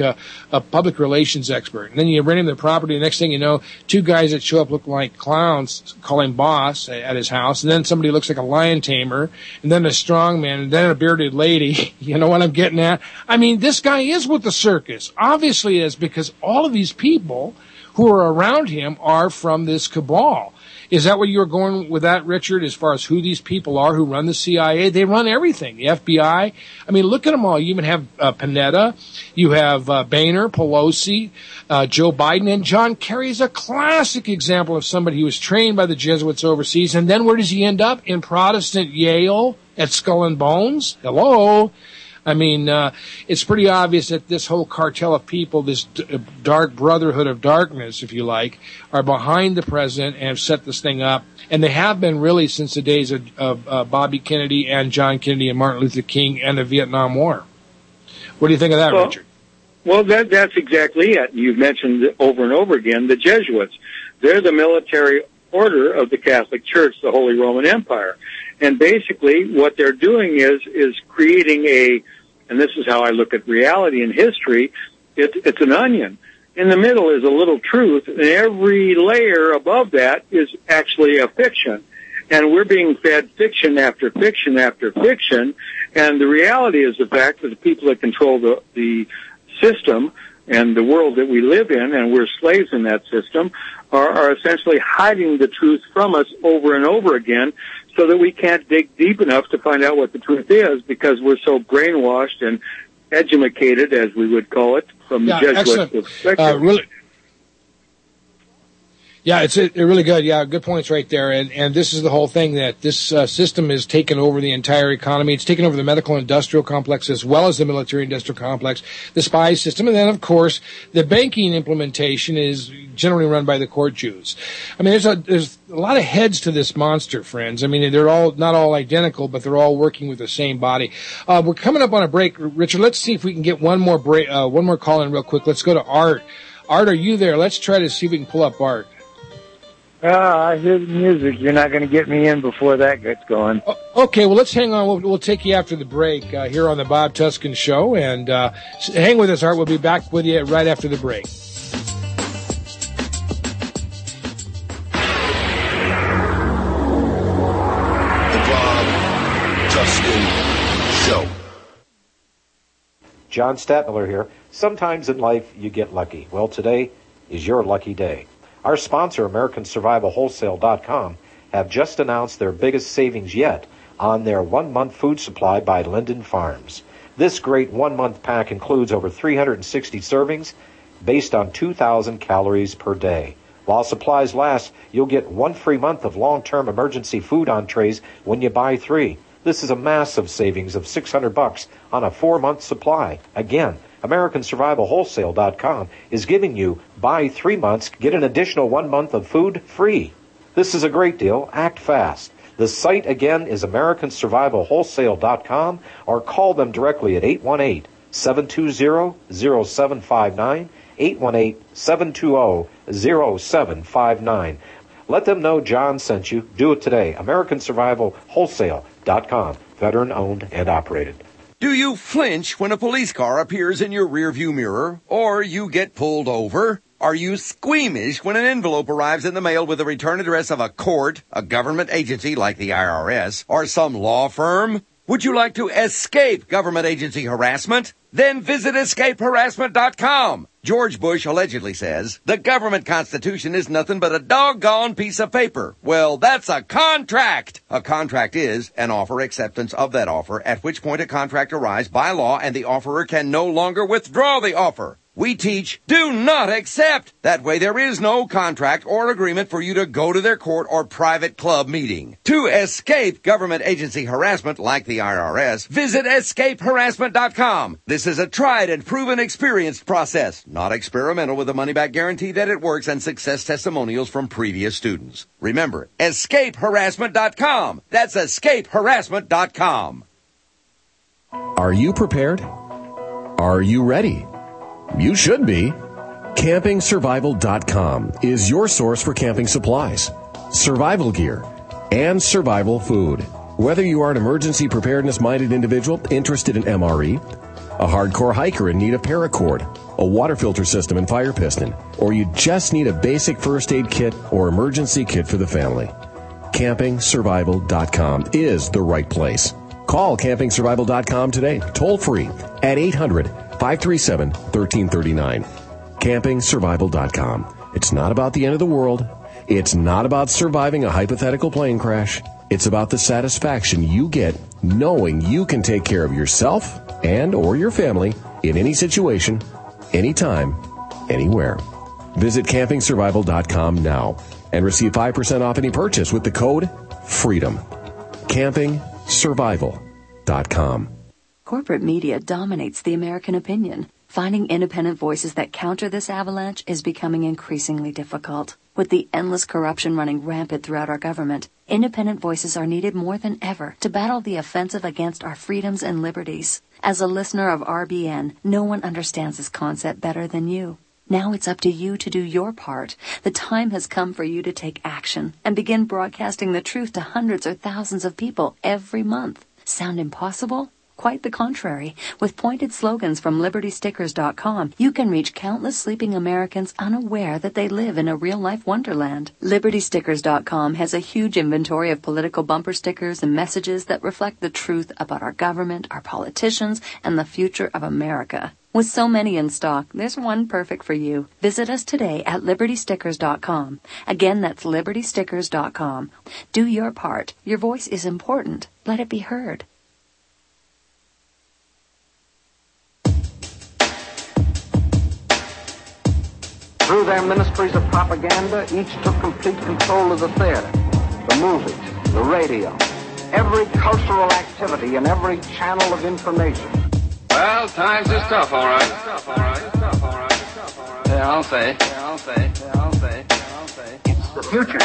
public relations expert." And then you rent him the property. The next thing you know, two guys that show up look like clowns call him boss at his house, and then somebody looks like a lion tamer, and then a strong man, and then a bearded lady. You know what I'm getting at? I mean, this guy is with the circus. Obviously is, because all of these people who are around him are from this cabal. Is that where you were going with that, Richard, as far as who these people are who run the CIA? They run everything. The FBI. I mean, look at them all. You even have Panetta. You have Boehner, Pelosi, Joe Biden, and John Kerry is a classic example of somebody who was trained by the Jesuits overseas. And then where does he end up? In Protestant Yale at Skull and Bones? Hello? I mean, it's pretty obvious that this whole cartel of people, this dark brotherhood of darkness, if you like, are behind the president and have set this thing up. And they have been really since the days of Bobby Kennedy and John Kennedy and Martin Luther King and the Vietnam War. What do you think of that, Richard?
Well, that's exactly it. You've mentioned over and over again the Jesuits. They're the military order of the Catholic Church, the Holy Roman Empire. And basically what they're doing is creating and this is how I look at reality and history, it's an onion. In the middle is a little truth, and every layer above that is actually a fiction. And we're being fed fiction after fiction after fiction, and the reality is the fact that the people that control the system and the world that we live in, and we're slaves in that system, are essentially hiding the truth from us over and over again, so that we can't dig deep enough to find out what the truth is, because we're so brainwashed and edumacated, as we would call it, from the Jesuits perspective.
Really. Yeah, it's really good. Yeah, good points right there. And this is the whole thing, that this system has taken over the entire economy. It's taken over the medical industrial complex as well as the military industrial complex, the spy system. And then, of course, the banking implementation is generally run by the court Jews. I mean, there's a lot of heads to this monster, friends. I mean, they're not all identical, but they're all working with the same body. We're coming up on a break. Richard, let's see if we can get one more call in real quick. Let's go to Art. Art, are you there? Let's try to see if we can pull up Art.
I hear the music. You're not going to get me in before that gets going.
Okay, well, let's hang on. We'll take you after the break here on the Bob Tuskin Show. And hang with us, Art. We'll be back with you right after the break.
The Bob Tuskin Show.
John Statmiller here. Sometimes in life you get lucky. Well, today is your lucky day. Our sponsor, AmericanSurvivalWholesale.com, have just announced their biggest savings yet on their 1-month food supply by Linden Farms. This great 1-month pack includes over 360 servings based on 2,000 calories per day. While supplies last, you'll get 1 free month of long-term emergency food entrees when you buy 3. This is a massive savings of $600 on a 4-month supply. Again, AmericanSurvivalWholesale.com is giving you buy 3 months, get an additional 1 month of food free. This is a great deal. Act fast. The site again is AmericanSurvivalWholesale.com, or call them directly at 818-720-0759, 818-720-0759. Let them know John sent you. Do it today. AmericanSurvivalWholesale.com. Veteran-owned and operated.
Do you flinch when a police car appears in your rearview mirror, or you get pulled over? Are you squeamish when an envelope arrives in the mail with the return address of a court, a government agency like the IRS, or some law firm? Would you like to escape government agency harassment? Then visit escapeharassment.com. George Bush allegedly says, the government constitution is nothing but a doggone piece of paper. Well, that's a contract. A contract is an offer acceptance of that offer, at which point a contract arrives by law and the offerer can no longer withdraw the offer. We teach, do not accept. That way there is no contract or agreement for you to go to their court or private club meeting. To escape government agency harassment like the IRS, visit escapeharassment.com. This is a tried and proven experienced process, not experimental, with a money-back guarantee that it works and success testimonials from previous students. Remember, escapeharassment.com. That's escapeharassment.com.
Are you prepared? Are you ready? You should be. CampingSurvival.com is your source for camping supplies, survival gear, and survival food. Whether you are an emergency preparedness-minded individual interested in MRE, a hardcore hiker in need of paracord, a water filter system and fire piston, or you just need a basic first aid kit or emergency kit for the family, CampingSurvival.com is the right place. Call CampingSurvival.com today, toll-free, at 800-537-1339. CampingSurvival.com. It's not about the end of the world. It's not about surviving a hypothetical plane crash. It's about the satisfaction you get knowing you can take care of yourself and or your family in any situation, anytime, anywhere. Visit CampingSurvival.com now and receive 5% off any purchase with the code FREEDOM. CampingSurvival.com.
Corporate media dominates the American opinion. Finding independent voices that counter this avalanche is becoming increasingly difficult. With the endless corruption running rampant throughout our government, independent voices are needed more than ever to battle the offensive against our freedoms and liberties. As a listener of RBN, no one understands this concept better than you. Now it's up to you to do your part. The time has come for you to take action and begin broadcasting the truth to hundreds or thousands of people every month. Sound impossible? Quite the contrary. With pointed slogans from LibertyStickers.com, you can reach countless sleeping Americans unaware that they live in a real-life wonderland. LibertyStickers.com has a huge inventory of political bumper stickers and messages that reflect the truth about our government, our politicians, and the future of America. With so many in stock, there's one perfect for you. Visit us today at LibertyStickers.com. Again, that's LibertyStickers.com. Do your part. Your voice is important. Let it be heard.
Through their ministries of propaganda, each took complete control of the theater, the movies, the radio, every cultural activity and every channel of information.
Well, times is tough, all right. Yeah, I'll say.
It's the future.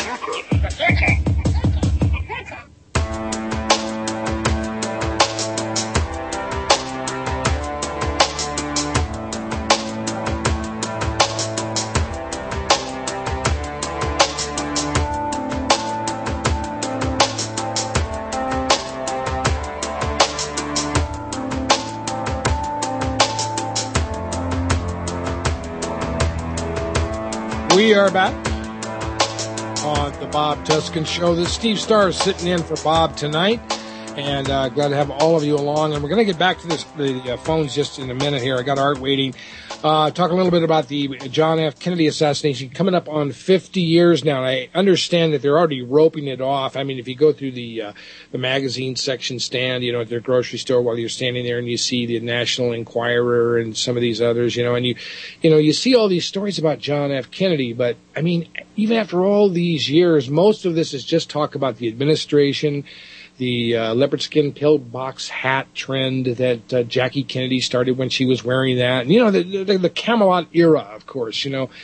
We are back on the Bob Tuskin Show. This is Steve Starr sitting in for Bob tonight, and glad to have all of you along. And we're going to get back to the phones just in a minute here. I got Art waiting. Talk a little bit about the John F. Kennedy assassination coming up on 50 years now. And I understand that they're already roping it off. I mean, if you go through the magazine section stand, at their grocery store while you're standing there and you see the National Enquirer and some of these others, and you see all these stories about John F. Kennedy. But, I mean, even after all these years, most of this is just talk about the administration, the leopard skin pillbox hat trend that Jackie Kennedy started when she was wearing that. And, the Camelot era, of course,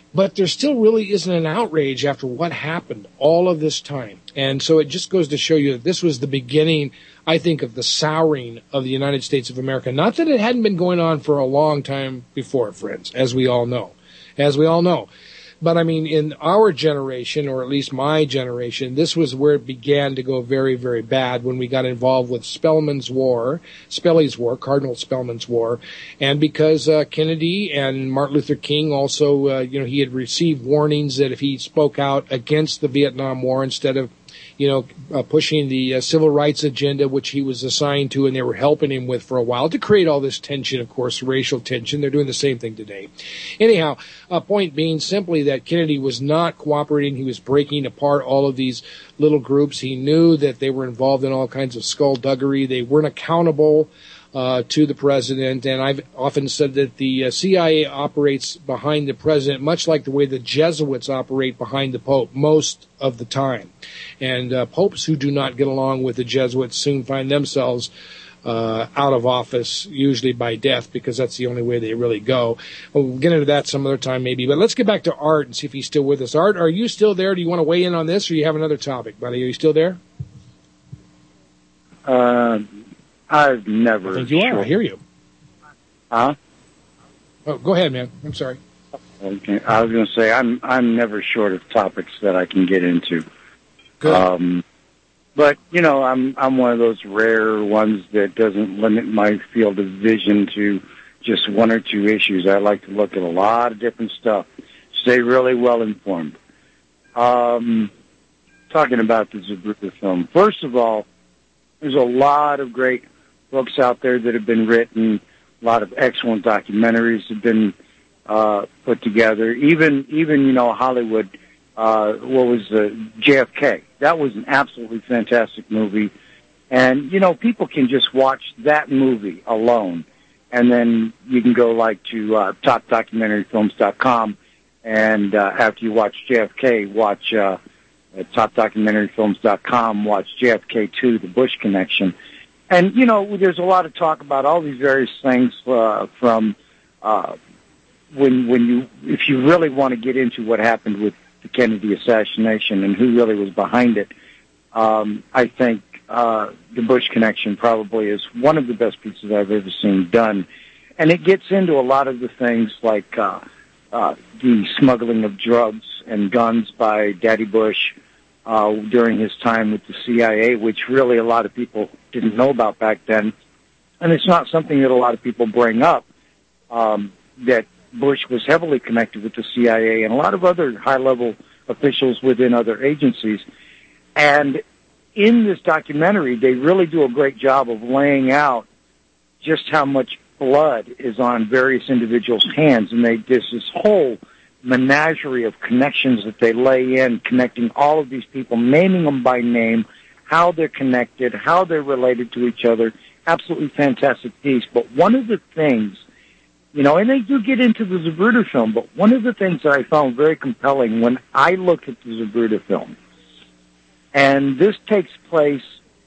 But there still really isn't an outrage after what happened all of this time. And so it just goes to show you that this was the beginning, I think, of the souring of the United States of America. Not that it hadn't been going on for a long time before, friends, as we all know. But I mean, in our generation, or at least my generation, this was where it began to go very, very bad when we got involved with Spelley's War, Cardinal Spellman's War, and because Kennedy and Martin Luther King also, he had received warnings that if he spoke out against the Vietnam War instead of pushing the civil rights agenda, which he was assigned to and they were helping him with for a while to create all this tension, of course, racial tension. They're doing the same thing today. Anyhow, point being simply that Kennedy was not cooperating. He was breaking apart all of these little groups. He knew that they were involved in all kinds of skullduggery. They weren't accountable to the president, and I've often said that the CIA operates behind the president much like the way the Jesuits operate behind the Pope most of the time. And popes who do not get along with the Jesuits soon find themselves out of office, usually by death, because that's the only way they really go. We'll get into that some other time maybe, but let's get back to Art and see if he's still with us. Art, are you still there? Do you want to weigh in on this, or do you have another topic, buddy? Are you still there?
I've never.
I think you are. I hear you.
Huh?
Oh, go ahead, man. I'm sorry.
Okay. I was going to say I'm never short of topics that I can get into.
Good.
But I'm one of those rare ones that doesn't limit my field of vision to just one or two issues. I like to look at a lot of different stuff. Stay really well informed. Talking about the Zapruder film. First of all, there's a lot of great books out there that have been written. A lot of excellent documentaries have been put together. Even Hollywood. What was JFK? That was an absolutely fantastic movie. And people can just watch that movie alone, and then you can go to topdocumentaryfilms.com, and after you watch JFK, watch at topdocumentaryfilms.com, watch JFK 2, The Bush Connection. And, there's a lot of talk about all these various things from if you really want to get into what happened with the Kennedy assassination and who really was behind it, I think The Bush Connection probably is one of the best pieces I've ever seen done. And it gets into a lot of the things like the smuggling of drugs and guns by Daddy Bush during his time with the CIA, which really a lot of people didn't know about back then. And it's not something that a lot of people bring up, that Bush was heavily connected with the CIA and a lot of other high-level officials within other agencies. And in this documentary, they really do a great job of laying out just how much blood is on various individuals' hands. And there's this whole menagerie of connections that they lay in, connecting all of these people, naming them by name, how they're connected, how they're related to each other. Absolutely fantastic piece. But one of the things, and they do get into the Zapruder film, but one of the things that I found very compelling when I looked at the Zapruder film, and this takes place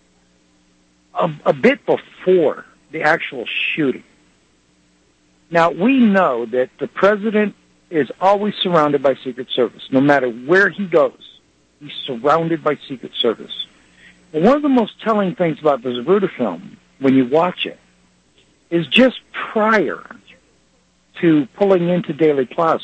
a bit before the actual shooting. Now, we know that the president is always surrounded by Secret Service. No matter where he goes, he's surrounded by Secret Service. And one of the most telling things about the Zapruder film, when you watch it, is just prior to pulling into Dealey Plaza.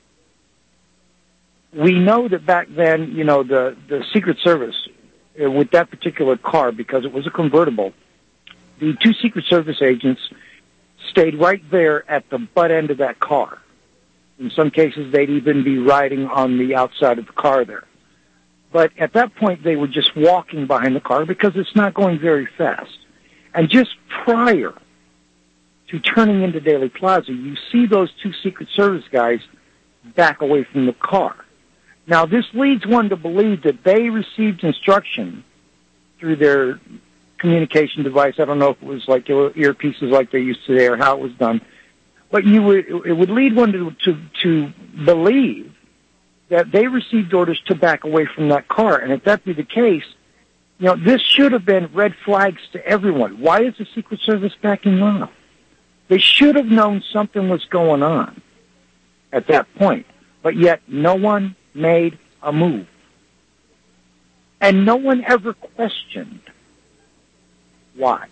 We know that back then, the Secret Service, with that particular car, because it was a convertible, the two Secret Service agents stayed right there at the butt end of that car. In some cases, they'd even be riding on the outside of the car there. But at that point, they were just walking behind the car because it's not going very fast. And just prior to turning into Dealey Plaza, you see those two Secret Service guys back away from the car. Now, this leads one to believe that they received instruction through their communication device. I don't know if it was like earpieces like they use today or how it was done. But it would lead one to believe that they received orders to back away from that car. And if that be the case, this should have been red flags to everyone. Why is the Secret Service backing off? They should have known something was going on at that point. but yet no one made a move. And no one ever questioned why.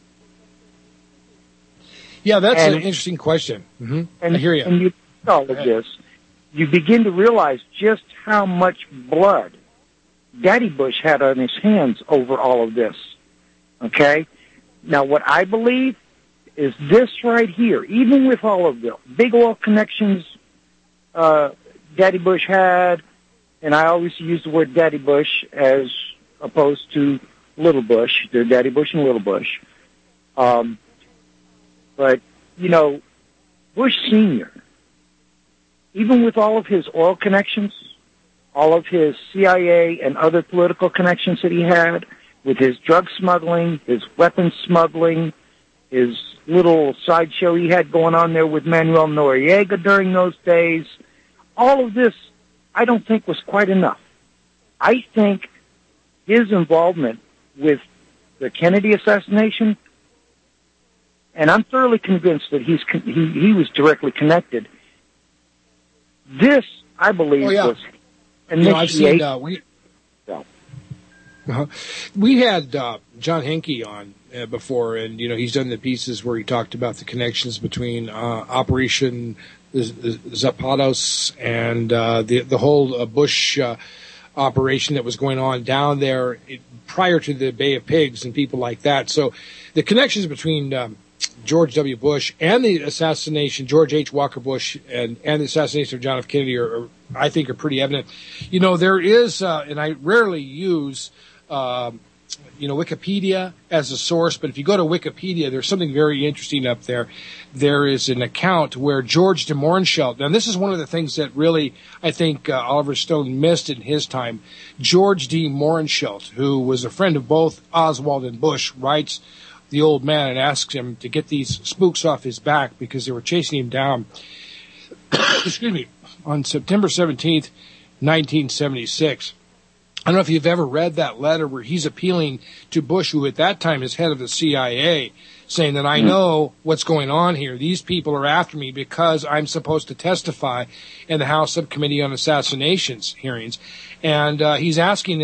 Yeah, that's an interesting question. Mm-hmm.
And,
I hear you.
And you all of this, you begin to realize just how much blood Daddy Bush had on his hands over all of this. Okay? Now, what I believe is this right here, even with all of the big oil connections Daddy Bush had, and I always use the word Daddy Bush as opposed to Little Bush. They're Daddy Bush and Little Bush. But, you know, Bush Sr., even with all of his oil connections, all of his CIA and other political connections that he had, with his drug smuggling, his weapons smuggling, his little sideshow he had going on there with Manuel Noriega during those days, all of this I don't think was quite enough. I think his involvement with the Kennedy assassination, and I'm thoroughly convinced that he was directly connected. This, I believe, was initiated.
We had John Henke on before, and he's done the pieces where he talked about the connections between Operation Zapatos and the whole Bush operation that was going on down there prior to the Bay of Pigs and people like that. So the connections between George W. Bush and the assassination, George H. Walker Bush, and the assassination of John F. Kennedy I think are pretty evident. There is, and I rarely use, Wikipedia as a source, but if you go to Wikipedia, there's something very interesting up there. There is an account where George de Mohrenschildt, and this is one of the things that really, I think, Oliver Stone missed in his time. George D. Mohrenschildt, who was a friend of both Oswald and Bush, writes the old man and asks him to get these spooks off his back because they were chasing him down. Excuse me. On September 17th, 1976. I don't know if you've ever read that letter where he's appealing to Bush, who at that time is head of the CIA, saying that I know what's going on here. These people are after me because I'm supposed to testify in the House Subcommittee on Assassinations hearings. And he's asking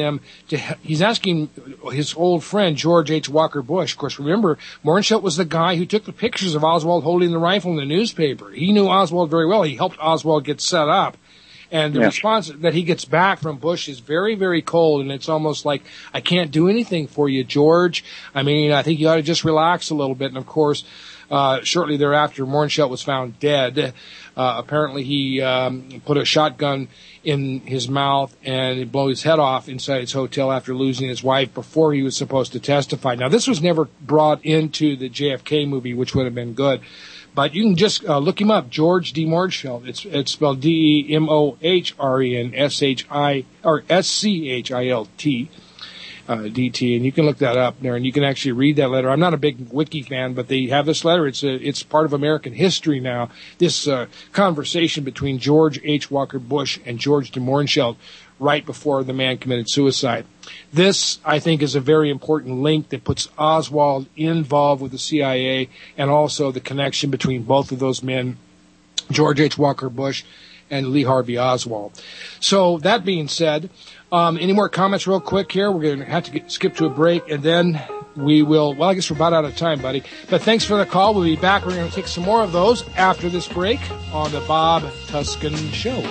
his old friend, George H. Walker Bush. Of course, remember, Mohrenschildt was the guy who took the pictures of Oswald holding the rifle in the newspaper. He knew Oswald very well. He helped Oswald get set up. And the response that he gets back from Bush is very, very cold, and it's almost like, I can't do anything for you, George. I mean, I think you ought to just relax a little bit. And, of course, shortly thereafter, Mohrenschildt was found dead. Apparently he put a shotgun in his mouth and blew his head off inside his hotel after losing his wife before he was supposed to testify. Now, this was never brought into the JFK movie, which would have been good. But you can just look him up, George D. Mohrenschildt. It's spelled DeMohrenschildt, DT, and you can look that up there, and you can actually read that letter. I'm not a big wiki fan, but they have this letter. It's part of American history now. This conversation between George H. Walker Bush and George de Mohrenschildt right before the man committed suicide. This, I think, is a very important link that puts Oswald involved with the CIA and also the connection between both of those men, George H. Walker Bush and Lee Harvey Oswald. So that being said, any more comments real quick here? We're going to have to skip to a break, and then we will, well, I guess we're about out of time, buddy. But thanks for the call. We'll be back. We're going to take some more of those after this break on the Bob Tuskin Show.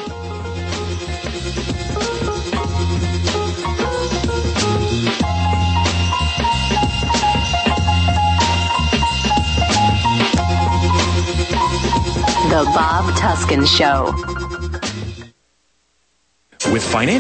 The Bob Tuskin Show.
With financial